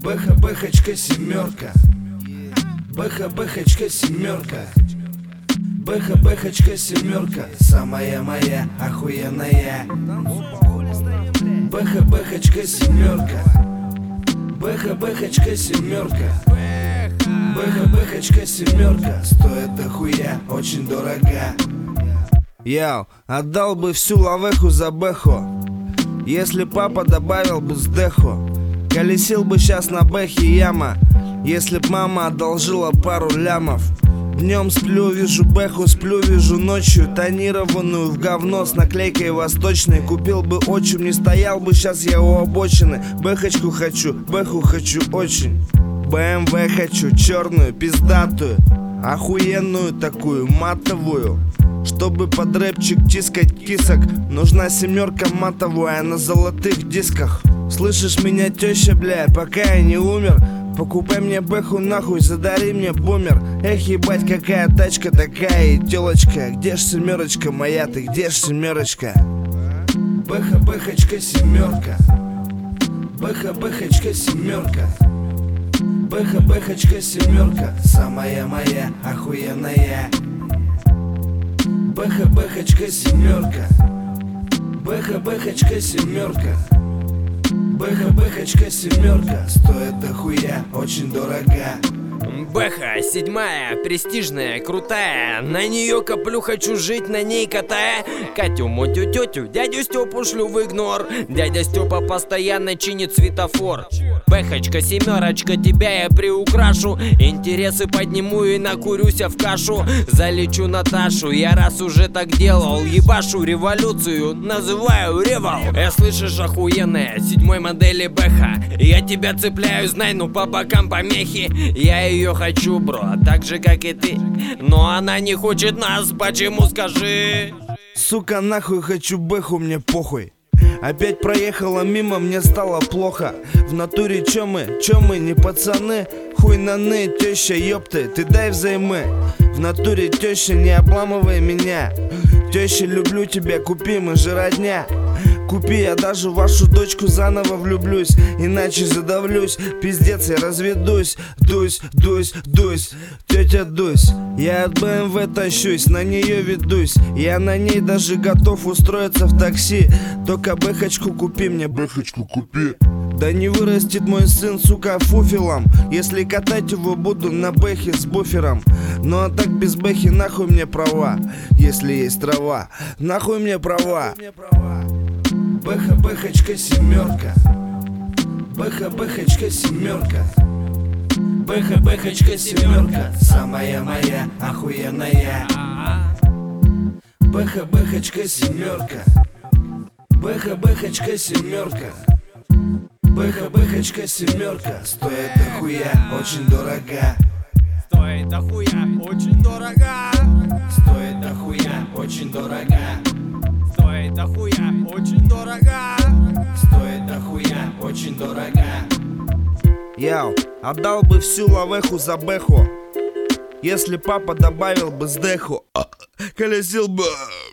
Бэха-бэхочка семерка. Бэха-бэхочка семерка. Бэха-бэхочка семерка. Самая моя охуенная. Бэха-бэхочка семерка. Бэха-бэхочка семерка. Бэха-бэхочка семерка. Стоит дохуя, очень дорога. Яу, отдал бы всю лавеху за бэху, если папа добавил бы сдеху. Колесил бы сейчас на бэхе яма, если б мама одолжила пару лямов. Днем сплю, вижу бэху, сплю, вижу ночью тонированную в говно с наклейкой восточной. Купил бы отчим, не стоял бы сейчас я у обочины. Бэхочку хочу, бэху хочу очень. БМВ хочу, черную, пиздатую, охуенную такую, матовую. Чтобы под рэпчик тискать кисок, нужна семерка матовая на золотых дисках. Слышишь меня, теща, бля, пока я не умер, покупай мне бэху нахуй, задари мне бумер. Эх, ебать, какая тачка такая и телочка. Где ж семерочка моя, ты где ж семерочка? Бэха-бэхочка семерка. Бэха-бэхочка семерка. Бэха-бэхочка семерка. Самая моя охуенная. Бэха-бэхочка семерка. Бэха-бэхочка семерка. Бэха-бэхочка семерка. Стоит дохуя, очень дорога. Бэха, седьмая, престижная, крутая. На нее коплю, хочу жить, на ней катая. Катю, мотю, тетю, дядю Степу шлю в игнор. Дядя Степа постоянно чинит светофор. Бэхочка, семерочка, тебя я приукрашу. Интересы подниму и накурюся в кашу. Залечу Наташу, я раз уже так делал. Ебашу революцию, называю ревал. Слышишь, охуенная, седьмой модели бэха. Я тебя цепляю, знай, ну по бокам помехи. Я ее хочу, бро, так же как и ты. Но она не хочет нас, почему, скажи? Сука, нахуй хочу бэху, мне похуй. Опять проехала мимо, мне стало плохо. В натуре чё мы не пацаны. Хуй наны, теща, ёпты, ты дай взаймы. В натуре теща, не обламывай меня. Теща, люблю тебя, купи, мы же родня. Купи, я даже в вашу дочку заново влюблюсь. Иначе задавлюсь, пиздец, я разведусь. Дусь, дусь, дусь, тетя Дусь. Я от БМВ тащусь, на нее ведусь. Я на ней даже готов устроиться в такси. Только бэхочку купи мне, бэхочку купи. Да не вырастет мой сын, сука, фуфелом, если катать его буду на бэхе с буфером. Ну а так без бэхи нахуй мне права, если есть трава. Нахуй мне права. Бэха-бэхочка семерка. Бэха-бэхочка семерка. Бэха-бэхочка семерка. Самая моя охуенная. Бэха-бэхочка семерка. Бэха-бэхочка семерка. Бэха-бэхочка семерка. Стоит дохуя, очень дорога. Стоит дохуя, очень дорога. Стоит дохуя, очень дорога. Стоит дохуя, очень дорога. Стоит дохуя, очень дорога. Яу, отдал бы всю лавеху за бэху, если папа добавил бы сдеху. Колесил бы